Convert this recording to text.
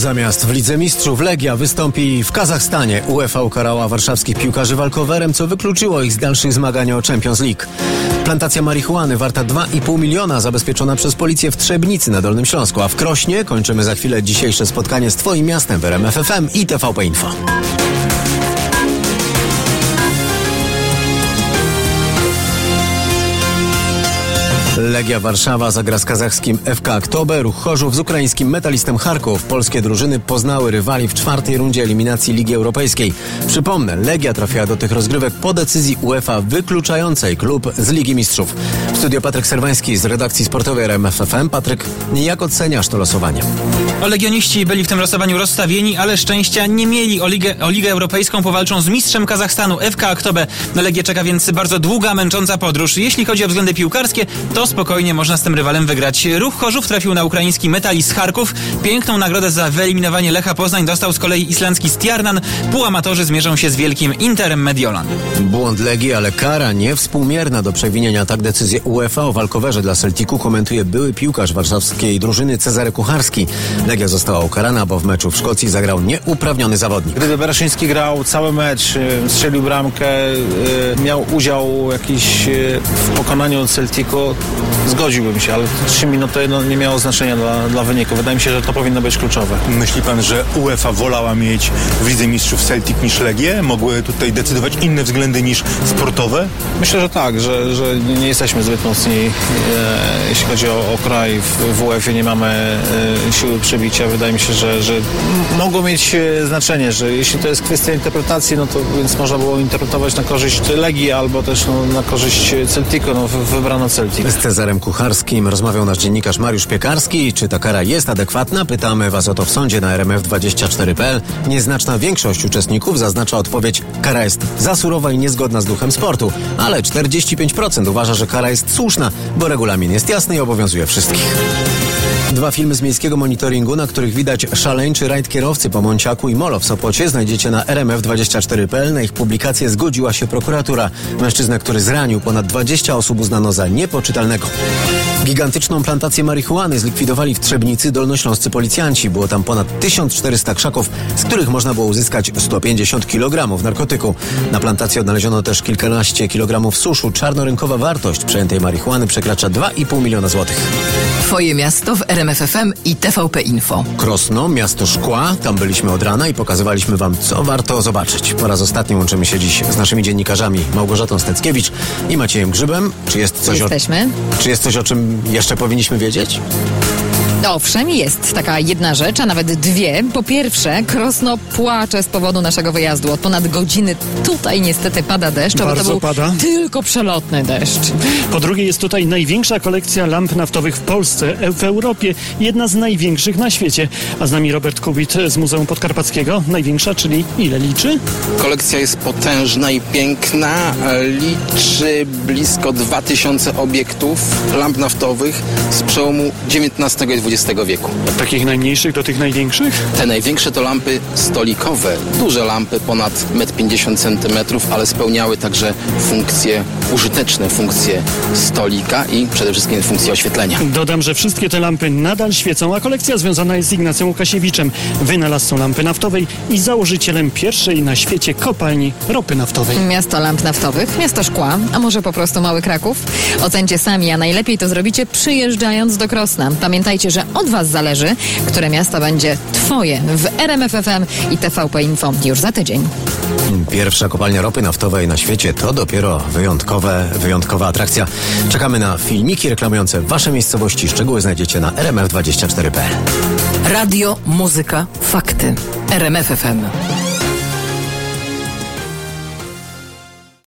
Zamiast w Lidze Mistrzów Legia wystąpi w Kazachstanie. UEFA ukarała warszawskich piłkarzy walkowerem, co wykluczyło ich z dalszych zmagań o Champions League. Plantacja marihuany warta 2,5 miliona zabezpieczona przez policję w Trzebnicy na Dolnym Śląsku, a w Krośnie kończymy za chwilę dzisiejsze spotkanie z Twoim miastem w RMF FM i TVP Info. Legia Warszawa zagra z kazachskim FK Aktobe, Ruch Chorzów z ukraińskim Metalistem Charków. Polskie drużyny poznały rywali w czwartej rundzie eliminacji Ligi Europejskiej. Przypomnę, Legia trafiła do tych rozgrywek po decyzji UEFA wykluczającej klub z Ligi Mistrzów. W studio Patryk Serwański z redakcji sportowej RMF FM. Patryk, jak oceniasz to losowanie? Legioniści byli w tym losowaniu rozstawieni, ale szczęścia nie mieli. O Ligę Europejską powalczą z mistrzem Kazachstanu FK Aktobe. Na Legię czeka więc bardzo długa, męcząca podróż. Jeśli chodzi o względy piłkarskie, to spokojnie można z tym rywalem wygrać. Ruch Chorzów trafił na ukraiński Metalist Charków. Piękną nagrodę za wyeliminowanie Lecha Poznań dostał z kolei islandzki Stjarnan. Półamatorzy zmierzą się z wielkim Interem Mediolan. Błąd Legii, ale kara niewspółmierna do przewinienia. Tak decyzję UEFA o walkowerze dla Celticu komentuje były piłkarz warszawskiej drużyny Cezary Kucharski. Legia została ukarana, bo w meczu w Szkocji zagrał nieuprawniony zawodnik. Gdyby Bereszyński grał cały mecz, strzelił bramkę, miał udział jakiś w pokonaniu Celticu, zgodziłbym się, ale 3 minuty nie miało znaczenia dla wyniku. Wydaje mi się, że to powinno być kluczowe. Myśli pan, że UEFA wolała mieć w Lidze Mistrzów Celtic niż Legię? Mogły tutaj decydować inne względy niż sportowe? Myślę, że tak, że nie jesteśmy zbyt mocni, jeśli chodzi o kraj. W UEFA nie mamy siły przebicia. Wydaje mi się, że mogło mieć znaczenie, że jeśli to jest kwestia interpretacji, no to więc można było interpretować na korzyść Legii albo też na korzyść Celticu. Wybrano Celtic. Z Cezarem Kucharskim rozmawiał nasz dziennikarz Mariusz Piekarski. Czy ta kara jest adekwatna? Pytamy Was o to w sądzie na rmf24.pl. Nieznaczna większość uczestników zaznacza odpowiedź: kara jest za surowa i niezgodna z duchem sportu, ale 45% uważa, że kara jest słuszna, bo regulamin jest jasny i obowiązuje wszystkich. 2 filmy z miejskiego monitoringu, na których widać szaleńczy rajd kierowcy po Monciaku i Molo w Sopocie, znajdziecie na rmf24.pl. Na ich publikację zgodziła się prokuratura. Mężczyznę, który zranił ponad 20 osób, uznano za niepoczytalnego. Gigantyczną plantację marihuany zlikwidowali w Trzebnicy dolnośląscy policjanci. Było tam ponad 1400 krzaków, z których można było uzyskać 150 kg narkotyku. Na plantacji odnaleziono też kilkanaście kilogramów suszu. Czarnorynkowa wartość przejętej marihuany przekracza 2,5 miliona złotych. Twoje miasto w RMF FM i TVP Info. Krosno, miasto szkła. Tam byliśmy od rana i pokazywaliśmy Wam, co warto zobaczyć. Po raz ostatni łączymy się dziś z naszymi dziennikarzami Małgorzatą Steckiewicz i Maciejem Grzybem. Czy jest coś, o czym jeszcze powinniśmy wiedzieć? Owszem, jest taka jedna rzecz, a nawet dwie. Po pierwsze, Krosno płacze z powodu naszego wyjazdu. Od ponad godziny tutaj niestety pada deszcz, ale to był tylko przelotny deszcz. Po drugie, jest tutaj największa kolekcja lamp naftowych w Polsce, w Europie. Jedna z największych na świecie. A z nami Robert Kubit z Muzeum Podkarpackiego. Największa, czyli ile liczy? Kolekcja jest potężna i piękna. Liczy blisko 2000 obiektów lamp naftowych z przełomu XIX i XX wieku. Od takich najmniejszych do tych największych? Te największe to lampy stolikowe. Duże lampy, ponad 1,50 m, ale spełniały także funkcje użyteczne, funkcje stolika i przede wszystkim funkcje oświetlenia. Dodam, że wszystkie te lampy nadal świecą, a kolekcja związana jest z Ignacym Łukasiewiczem, wynalazcą lampy naftowej i założycielem pierwszej na świecie kopalni ropy naftowej. Miasto lamp naftowych, miasto szkła, a może po prostu mały Kraków? Ocencie sami, a najlepiej to zrobicie przyjeżdżając do Krosna. Pamiętajcie, że od Was zależy, które miasto będzie Twoje w RMF FM i TVP Info już za tydzień. Pierwsza kopalnia ropy naftowej na świecie to dopiero wyjątkowa atrakcja. Czekamy na filmiki reklamujące Wasze miejscowości. Szczegóły znajdziecie na rmf24.pl. Radio, muzyka, fakty. RMF FM.